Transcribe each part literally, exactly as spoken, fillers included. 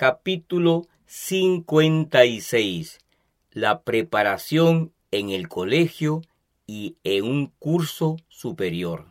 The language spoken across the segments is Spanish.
Capítulo cincuenta y seis. La preparación en el colegio y en un curso superior.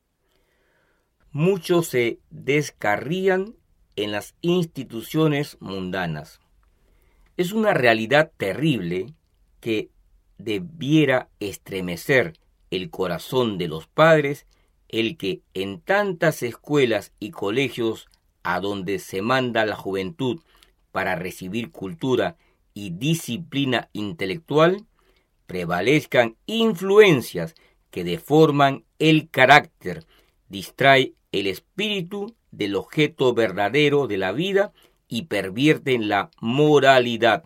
Muchos se descarrían en las instituciones mundanas. Es una realidad terrible que debiera estremecer el corazón de los padres el que en tantas escuelas y colegios a donde se manda la juventud para recibir cultura y disciplina intelectual, prevalezcan influencias que deforman el carácter, distraen el espíritu del objeto verdadero de la vida y pervierten la moralidad.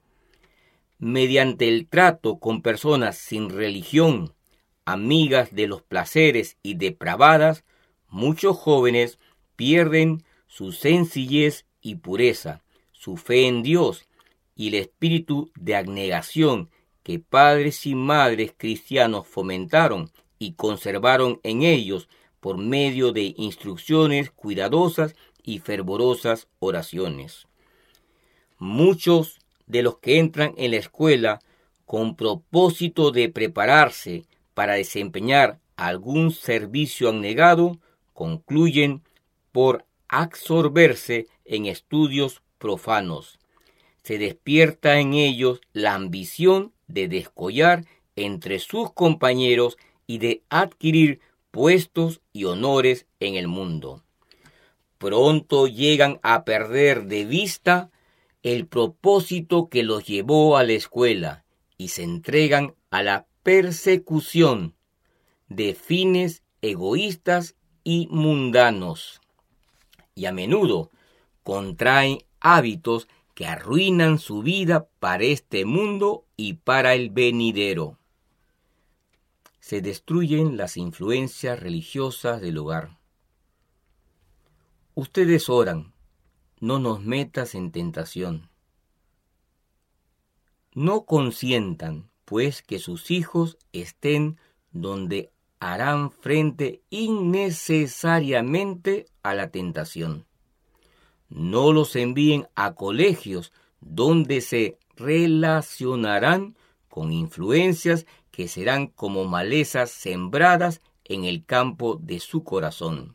Mediante el trato con personas sin religión, amigas de los placeres y depravadas, muchos jóvenes pierden su sencillez y pureza, su fe en Dios y el espíritu de abnegación que padres y madres cristianos fomentaron y conservaron en ellos por medio de instrucciones cuidadosas y fervorosas oraciones. Muchos de los que entran en la escuela con propósito de prepararse para desempeñar algún servicio abnegado, concluyen por absorberse en estudios profanos. Se despierta en ellos la ambición de descollar entre sus compañeros y de adquirir puestos y honores en el mundo. Pronto llegan a perder de vista el propósito que los llevó a la escuela y se entregan a la persecución de fines egoístas y mundanos. Y a menudo contraen hábitos que arruinan su vida para este mundo y para el venidero. Se destruyen las influencias religiosas del hogar. Ustedes oran, no nos metas en tentación. No consientan, pues, que sus hijos estén donde harán frente innecesariamente a la tentación. No los envíen a colegios donde se relacionarán con influencias que serán como malezas sembradas en el campo de su corazón.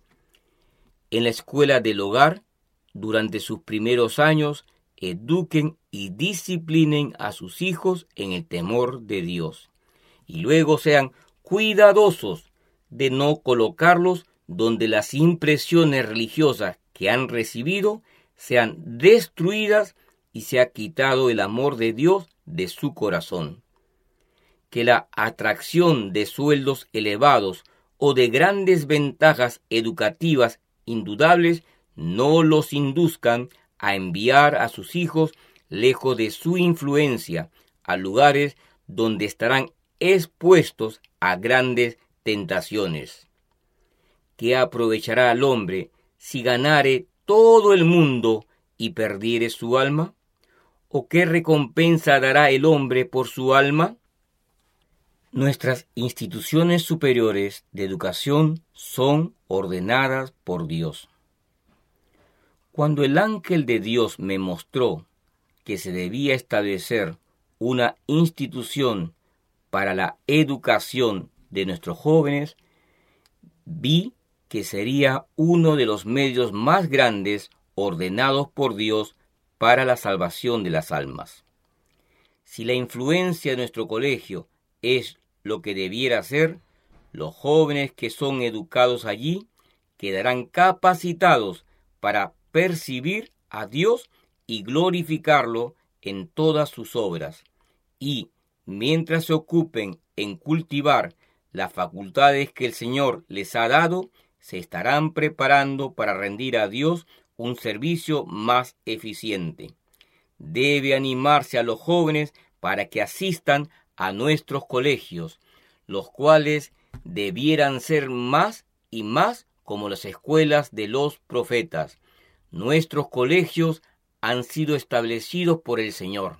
En la escuela del hogar, durante sus primeros años, eduquen y disciplinen a sus hijos en el temor de Dios, y luego sean cuidadosos de no colocarlos donde las impresiones religiosas que han recibido sean destruidas y se ha quitado el amor de Dios de su corazón. Que la atracción de sueldos elevados o de grandes ventajas educativas indudables no los induzcan a enviar a sus hijos lejos de su influencia a lugares donde estarán expuestos a grandes tentaciones. ¿Qué aprovechará al hombre si ganare todo el mundo y perdiere su alma? ¿O qué recompensa dará el hombre por su alma? Nuestras instituciones superiores de educación son ordenadas por Dios. Cuando el ángel de Dios me mostró que se debía establecer una institución para la educación de nuestros jóvenes, vi que sería uno de los medios más grandes ordenados por Dios para la salvación de las almas. Si la influencia de nuestro colegio es lo que debiera ser, los jóvenes que son educados allí quedarán capacitados para percibir a Dios y glorificarlo en todas sus obras, y mientras se ocupen en cultivar las facultades que el Señor les ha dado, se estarán preparando para rendir a Dios un servicio más eficiente. Debe animarse a los jóvenes para que asistan a nuestros colegios, los cuales debieran ser más y más como las escuelas de los profetas. Nuestros colegios han sido establecidos por el Señor.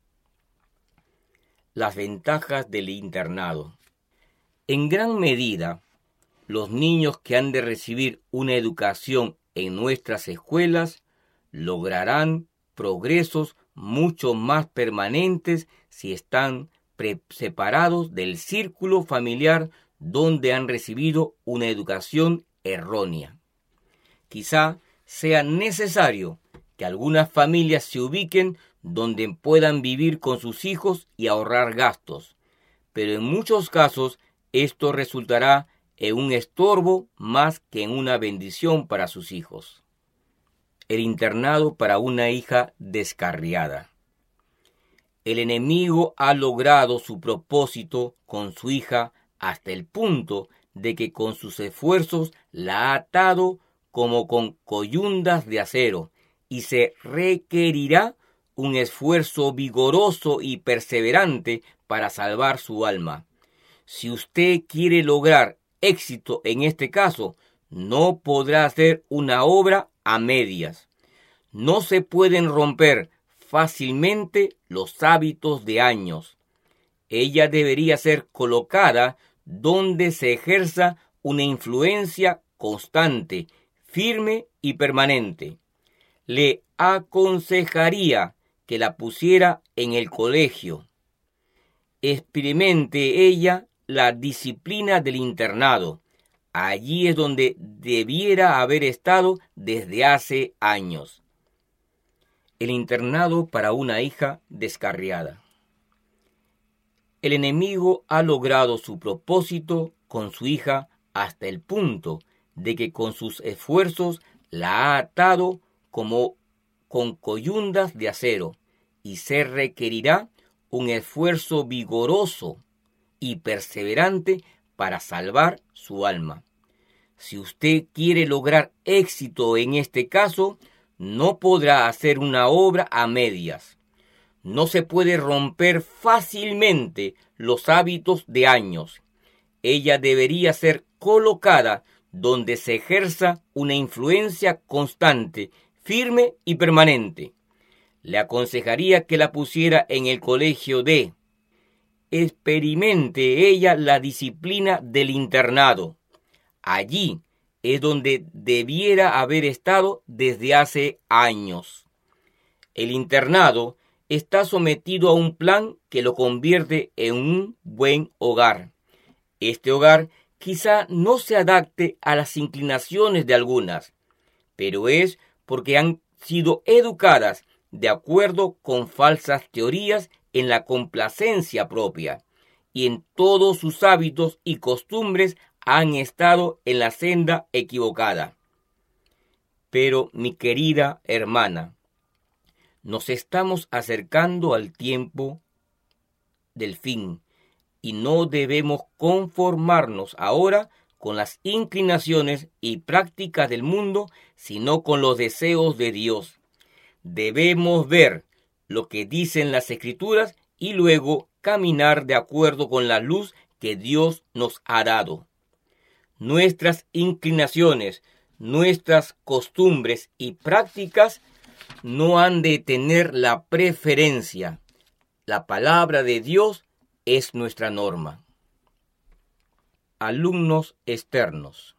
Las ventajas del internado. En gran medida, los niños que han de recibir una educación en nuestras escuelas lograrán progresos mucho más permanentes si están separados del círculo familiar donde han recibido una educación errónea. Quizá sea necesario que algunas familias se ubiquen donde puedan vivir con sus hijos y ahorrar gastos, pero en muchos casos esto resultará en un estorbo más que en una bendición para sus hijos. El internado para una hija descarriada. El enemigo ha logrado su propósito con su hija hasta el punto de que con sus esfuerzos la ha atado como con coyundas de acero, y se requerirá un esfuerzo vigoroso y perseverante para salvar su alma. Si usted quiere lograr éxito en este caso, no podrá hacer una obra a medias. No se pueden romper fácilmente los hábitos de años. Ella debería ser colocada donde se ejerza una influencia constante, firme y permanente. Le aconsejaría que la pusiera en el colegio. Experimente ella la disciplina del internado. Allí es donde debiera haber estado desde hace años. El internado para una hija descarriada. El enemigo ha logrado su propósito con su hija hasta el punto de que con sus esfuerzos la ha atado como con coyundas de acero, y se requerirá un esfuerzo vigoroso y perseverante para salvar su alma. Si usted quiere lograr éxito en este caso, no podrá hacer una obra a medias. No se puede romper fácilmente los hábitos de años. Ella debería ser colocada donde se ejerza una influencia constante, firme y permanente. Le aconsejaría que la pusiera en el colegio de. Experimente ella la disciplina del internado. Allí es donde debiera haber estado desde hace años. El internado está sometido a un plan que lo convierte en un buen hogar. Este hogar quizá no se adapte a las inclinaciones de algunas, pero es porque han sido educadas de acuerdo con falsas teorías en la complacencia propia, y en todos sus hábitos y costumbres han estado en la senda equivocada. Pero, mi querida hermana, nos estamos acercando al tiempo del fin, y no debemos conformarnos ahora con las inclinaciones y prácticas del mundo, sino con los deseos de Dios. Debemos ver lo que dicen las Escrituras y luego caminar de acuerdo con la luz que Dios nos ha dado. Nuestras inclinaciones, nuestras costumbres y prácticas no han de tener la preferencia. La palabra de Dios es nuestra norma. Alumnos externos.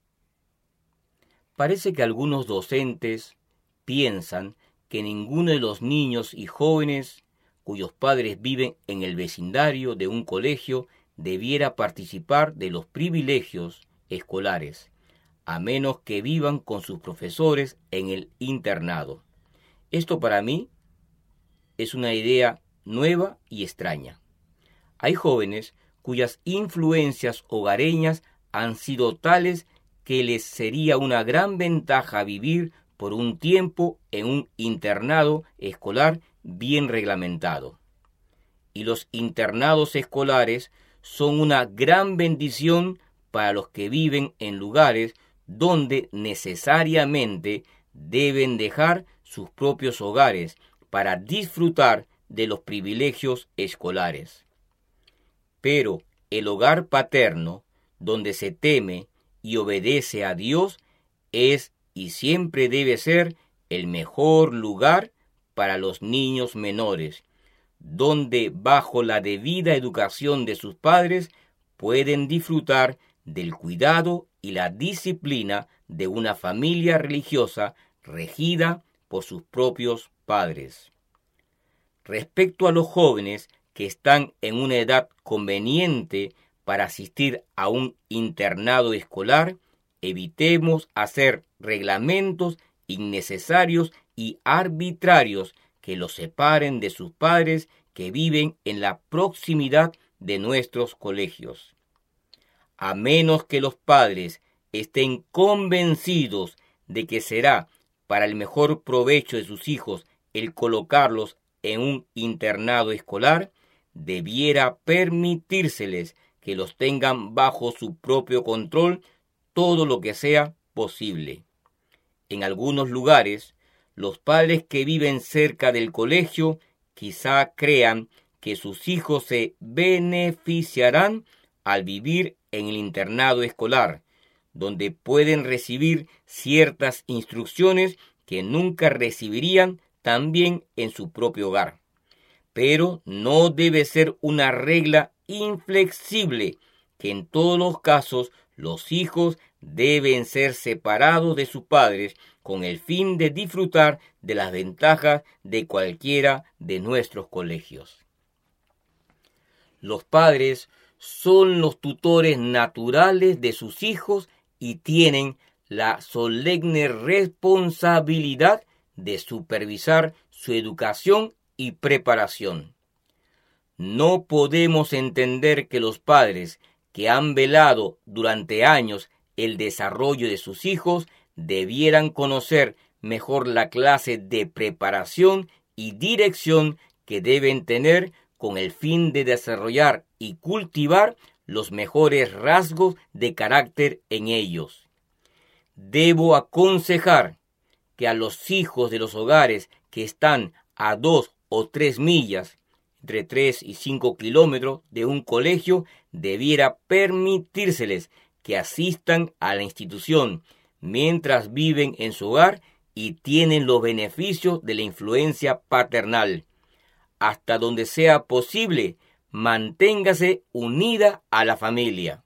Parece que algunos docentes piensan que ninguno de los niños y jóvenes cuyos padres viven en el vecindario de un colegio debiera participar de los privilegios escolares, a menos que vivan con sus profesores en el internado. Esto para mí es una idea nueva y extraña. Hay jóvenes cuyas influencias hogareñas han sido tales que les sería una gran ventaja vivir por un tiempo en un internado escolar bien reglamentado. Y los internados escolares son una gran bendición para los que viven en lugares donde necesariamente deben dejar sus propios hogares para disfrutar de los privilegios escolares. Pero el hogar paterno, donde se teme y obedece a Dios, es y siempre debe ser el mejor lugar para los niños menores, donde bajo la debida educación de sus padres pueden disfrutar del cuidado y la disciplina de una familia religiosa regida por sus propios padres. Respecto a los jóvenes que están en una edad conveniente para asistir a un internado escolar, evitemos hacer reglamentos innecesarios y arbitrarios que los separen de sus padres que viven en la proximidad de nuestros colegios. A menos que los padres estén convencidos de que será para el mejor provecho de sus hijos el colocarlos en un internado escolar, debiera permitírseles que los tengan bajo su propio control todo lo que sea posible. En algunos lugares, los padres que viven cerca del colegio quizá crean que sus hijos se beneficiarán al vivir en el internado escolar, donde pueden recibir ciertas instrucciones que nunca recibirían también en su propio hogar. Pero no debe ser una regla inflexible que en todos los casos los hijos deben ser separados de sus padres con el fin de disfrutar de las ventajas de cualquiera de nuestros colegios. Los padres son los tutores naturales de sus hijos y tienen la solemne responsabilidad de supervisar su educación y preparación. No podemos entender que los padres que han velado durante años el desarrollo de sus hijos debieran conocer mejor la clase de preparación y dirección que deben tener con el fin de desarrollar y cultivar los mejores rasgos de carácter en ellos. Debo aconsejar que a los hijos de los hogares que están a dos o tres millas, entre tres y cinco kilómetros de un colegio, debiera permitírseles que asistan a la institución mientras viven en su hogar y tienen los beneficios de la influencia paternal. Hasta donde sea posible, manténgase unida a la familia.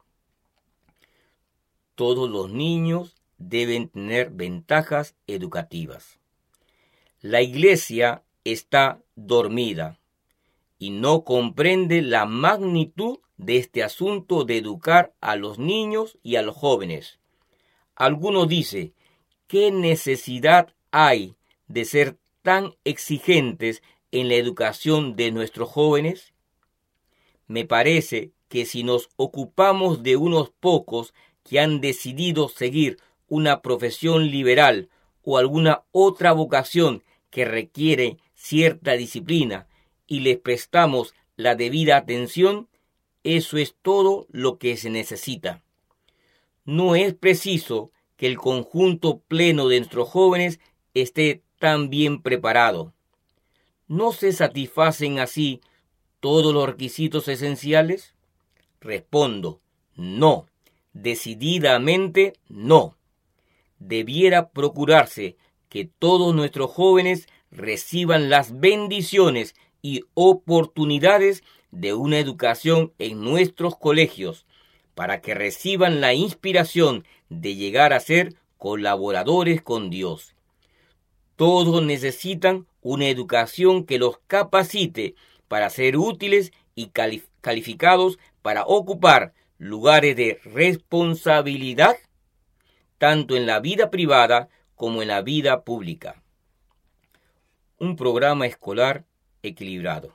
Todos los niños deben tener ventajas educativas. La Iglesia está dormida y no comprende la magnitud de este asunto de educar a los niños y a los jóvenes. Alguno dice, ¿qué necesidad hay de ser tan exigentes en la educación de nuestros jóvenes? Me parece que si nos ocupamos de unos pocos que han decidido seguir una profesión liberal o alguna otra vocación que requiere cierta disciplina y les prestamos la debida atención, eso es todo lo que se necesita. No es preciso que el conjunto pleno de nuestros jóvenes esté tan bien preparado. ¿No se satisfacen así todos los requisitos esenciales? Respondo, no, decididamente no. Debiera procurarse que todos nuestros jóvenes reciban las bendiciones y oportunidades de una educación en nuestros colegios, para que reciban la inspiración de llegar a ser colaboradores con Dios. Todos necesitan una educación que los capacite para ser útiles y calificados para ocupar lugares de responsabilidad, tanto en la vida privada como en la vida pública. Un programa escolar equilibrado.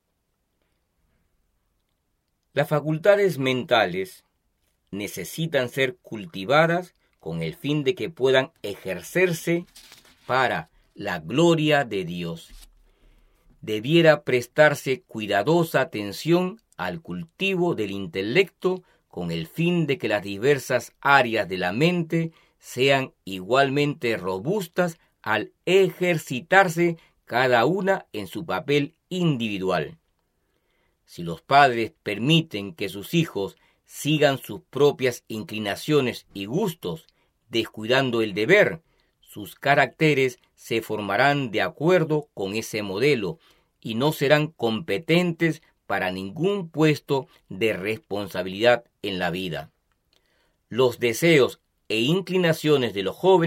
Las facultades mentales necesitan ser cultivadas con el fin de que puedan ejercerse para la gloria de Dios. Debiera prestarse cuidadosa atención al cultivo del intelecto con el fin de que las diversas áreas de la mente sean igualmente robustas al ejercitarse cada una en su papel individual. Si los padres permiten que sus hijos sigan sus propias inclinaciones y gustos, descuidando el deber, sus caracteres se formarán de acuerdo con ese modelo y no serán competentes para ningún puesto de responsabilidad en la vida. Los deseos e inclinaciones de los jóvenes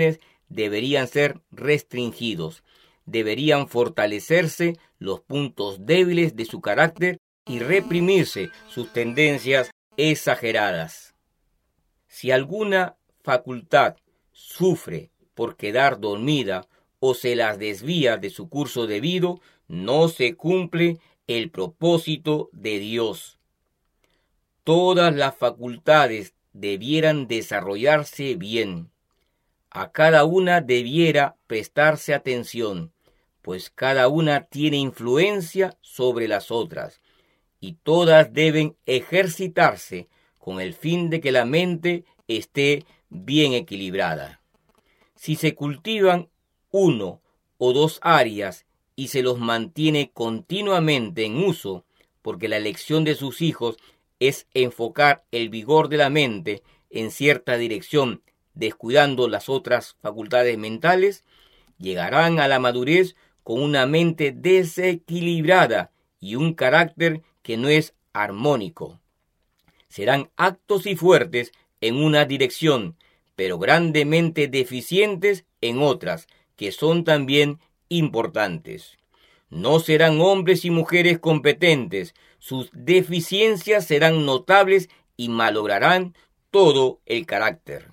deberían ser restringidos. Deberían fortalecerse los puntos débiles de su carácter y reprimirse sus tendencias exageradas. Si alguna facultad sufre por quedar dormida o se las desvía de su curso debido, no se cumple el propósito de Dios. Todas las facultades debieran desarrollarse bien. A cada una debiera prestarse atención, pues cada una tiene influencia sobre las otras, y todas deben ejercitarse con el fin de que la mente esté bien equilibrada. Si se cultivan uno o dos áreas y se los mantiene continuamente en uso, porque la elección de sus hijos es enfocar el vigor de la mente en cierta dirección, descuidando las otras facultades mentales, llegarán a la madurez con una mente desequilibrada y un carácter que no es armónico. Serán actos y fuertes en una dirección, pero grandemente deficientes en otras, que son también importantes. No serán hombres y mujeres competentes, sus deficiencias serán notables y malograrán todo el carácter.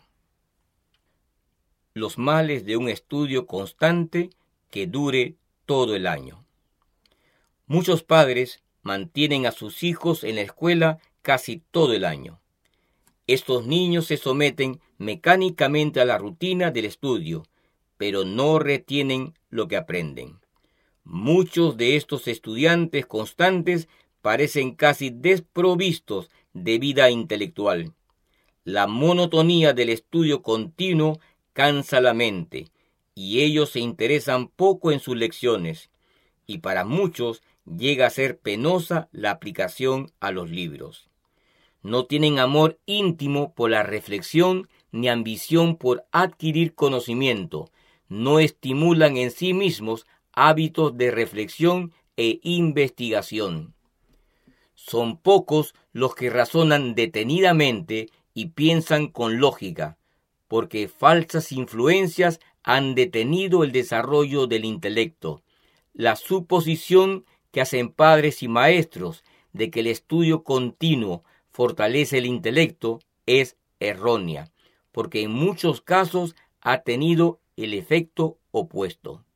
Los males de un estudio constante que dure todo el año. Muchos padres mantienen a sus hijos en la escuela casi todo el año. Estos niños se someten mecánicamente a la rutina del estudio, pero no retienen lo que aprenden. Muchos de estos estudiantes constantes parecen casi desprovistos de vida intelectual. La monotonía del estudio continuo cansa la mente, y ellos se interesan poco en sus lecciones, y para muchos llega a ser penosa la aplicación a los libros. No tienen amor íntimo por la reflexión ni ambición por adquirir conocimiento. No estimulan en sí mismos hábitos de reflexión e investigación. Son pocos los que razonan detenidamente y piensan con lógica, porque falsas influencias han detenido el desarrollo del intelecto. La suposición que hacen padres y maestros de que el estudio continuo fortalece el intelecto es errónea, porque en muchos casos ha tenido el efecto opuesto.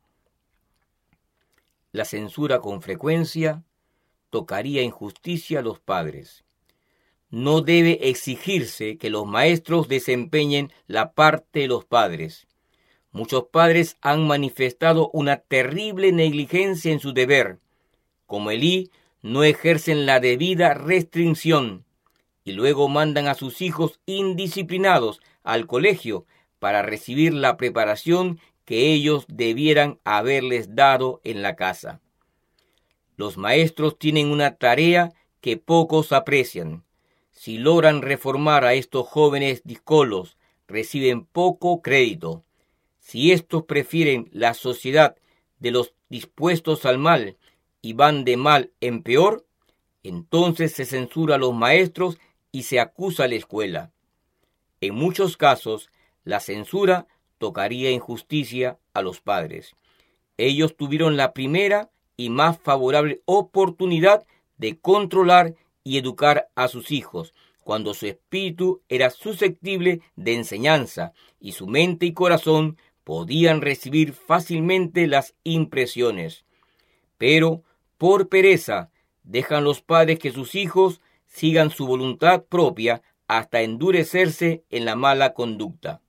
La censura con frecuencia tocaría en justicia a los padres. No debe exigirse que los maestros desempeñen la parte de los padres. Muchos padres han manifestado una terrible negligencia en su deber. Como Elí, no ejercen la debida restricción y luego mandan a sus hijos indisciplinados al colegio para recibir la preparación que ellos debieran haberles dado en la casa. Los maestros tienen una tarea que pocos aprecian. Si logran reformar a estos jóvenes díscolos, reciben poco crédito. Si estos prefieren la sociedad de los dispuestos al mal y van de mal en peor, entonces se censura a los maestros y se acusa a la escuela. En muchos casos, la censura tocaría en justicia a los padres. Ellos tuvieron la primera y más favorable oportunidad de controlar y educar a sus hijos, cuando su espíritu era susceptible de enseñanza y su mente y corazón podían recibir fácilmente las impresiones. Pero, por pereza, dejan los padres que sus hijos sigan su voluntad propia hasta endurecerse en la mala conducta.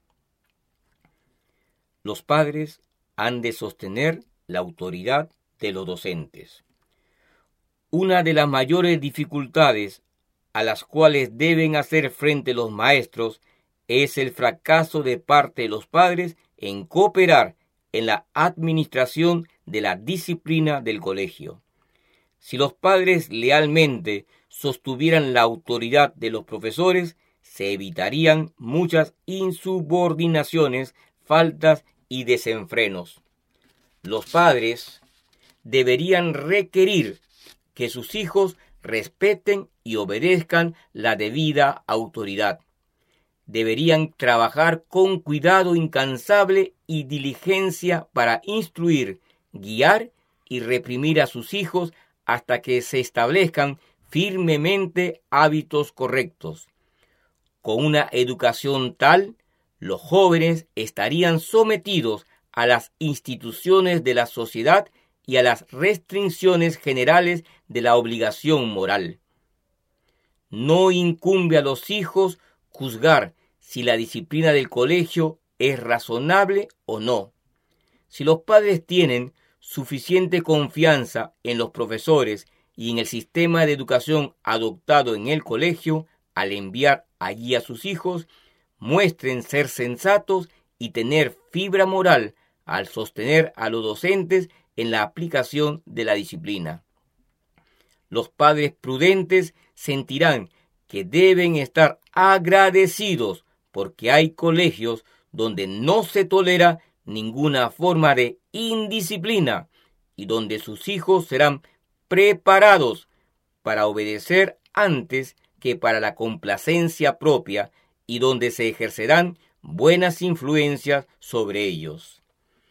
Los padres han de sostener la autoridad de los docentes. Una de las mayores dificultades a las cuales deben hacer frente los maestros es el fracaso de parte de los padres en cooperar en la administración de la disciplina del colegio. Si los padres lealmente sostuvieran la autoridad de los profesores, se evitarían muchas insubordinaciones, faltas y desenfrenos. Los padres deberían requerir que sus hijos respeten y obedezcan la debida autoridad. deberían trabajar con cuidado incansable y diligencia para instruir, guiar y reprimir a sus hijos hasta que se establezcan firmemente hábitos correctos. Con una educación tal, los jóvenes estarían sometidos a las instituciones de la sociedad y a las restricciones generales de la obligación moral. No incumbe a los hijos juzgar si la disciplina del colegio es razonable o no. Si los padres tienen suficiente confianza en los profesores y en el sistema de educación adoptado en el colegio, al enviar allí a sus hijos, muestren ser sensatos y tener fibra moral al sostener a los docentes en la aplicación de la disciplina. Los padres prudentes sentirán que deben estar agradecidos porque hay colegios donde no se tolera ninguna forma de indisciplina y donde sus hijos serán preparados para obedecer antes que para la complacencia propia y donde se ejercerán buenas influencias sobre ellos.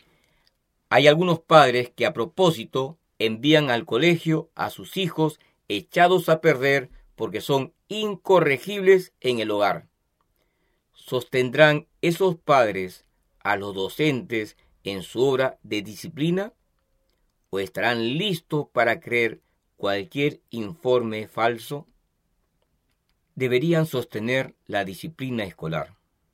Hay algunos padres que a propósito envían al colegio a sus hijos echados a perder porque son incorregibles en el hogar. ¿Sostendrán esos padres a los docentes en su obra de disciplina? ¿O estarán listos para creer cualquier informe falso? Deberían sostener la disciplina escolar.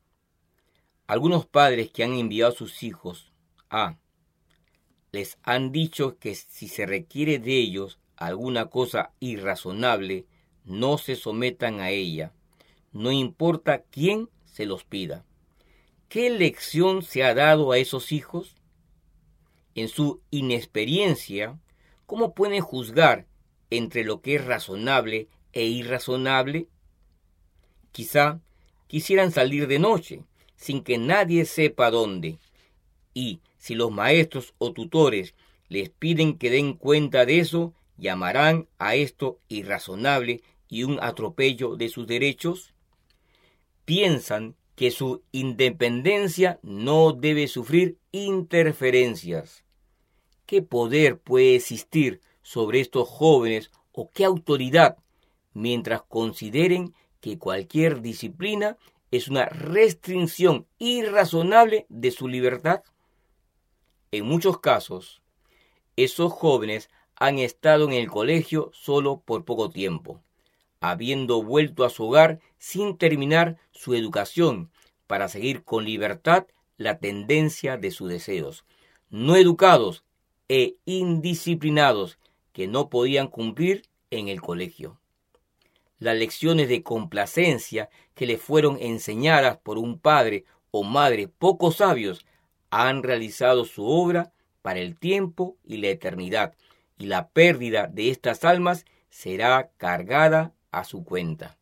Algunos padres que han enviado a sus hijos a les han dicho que si se requiere de ellos alguna cosa irrazonable, no se sometan a ella, no importa quién se los pida. ¿Qué lección se ha dado a esos hijos? En su inexperiencia, ¿cómo pueden juzgar entre lo que es razonable e irrazonable? Quizá quisieran salir de noche, sin que nadie sepa dónde, y si los maestros o tutores les piden que den cuenta de eso, llamarán a esto irrazonable y un atropello de sus derechos. Piensan que su independencia no debe sufrir interferencias. ¿Qué poder puede existir sobre estos jóvenes o qué autoridad mientras consideren que cualquier disciplina es una restricción irrazonable de su libertad? En muchos casos, esos jóvenes han estado en el colegio solo por poco tiempo, habiendo vuelto a su hogar sin terminar su educación para seguir con libertad la tendencia de sus deseos, no educados e indisciplinados que no podían cumplir en el colegio. Las lecciones de complacencia que le fueron enseñadas por un padre o madre poco sabios han realizado su obra para el tiempo y la eternidad, y la pérdida de estas almas será cargada a su cuenta.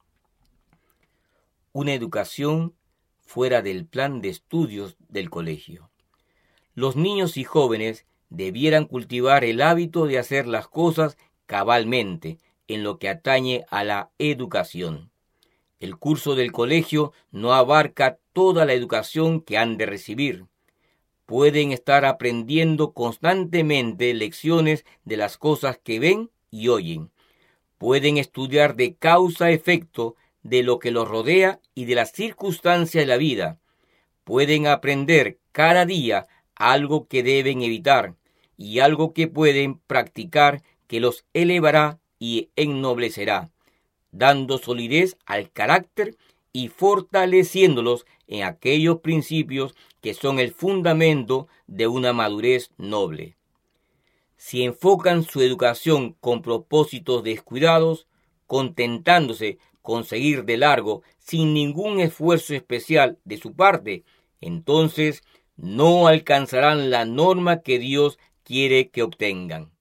Una educación fuera del plan de estudios del colegio. Los niños y jóvenes debieran cultivar el hábito de hacer las cosas cabalmente en lo que atañe a la educación. El curso del colegio no abarca toda la educación que han de recibir. Pueden estar aprendiendo constantemente lecciones de las cosas que ven y oyen. Pueden estudiar de causa a efecto de lo que los rodea y de las circunstancias de la vida. Pueden aprender cada día algo que deben evitar y algo que pueden practicar que los elevará y ennoblecerá, dando solidez al carácter y fortaleciéndolos en aquellos principios que son el fundamento de una madurez noble. Si enfocan su educación con propósitos descuidados, contentándose con seguir de largo sin ningún esfuerzo especial de su parte, entonces no alcanzarán la norma que Dios quiere que obtengan.